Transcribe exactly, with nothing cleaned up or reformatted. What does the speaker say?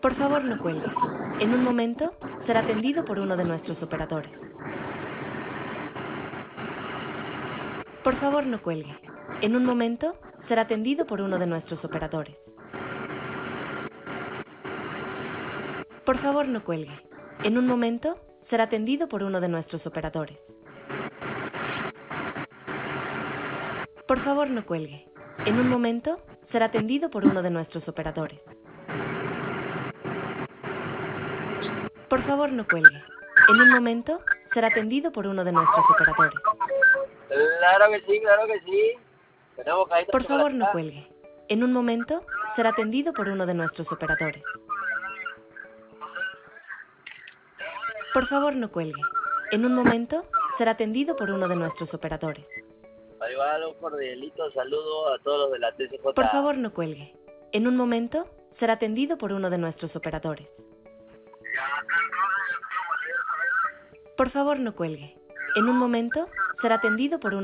Por favor, no cuelgue. En un momento será atendido por uno de nuestros operadores. Por favor, no cuelgue. En un momento será atendido por uno de nuestros operadores. Por favor, no cuelgue. En un momento será atendido por uno de nuestros operadores. Por favor, no cuelgue. En un momento será atendido por uno de nuestros operadores. Por favor, no cuelgue. En un momento será atendido por uno de nuestros operadores. Claro que sí, claro que sí. Tenemos cajita Por de favor, no chocolate. cuelgue. En un momento será atendido por uno de nuestros operadores. Por favor, no cuelgue. En un momento será atendido por uno de nuestros operadores. Ahí va un cordialito saludo a todos los de la T C J. Por favor, no cuelgue. En un momento será atendido por uno de nuestros operadores. Por favor, no cuelgue. En un momento será atendido por uno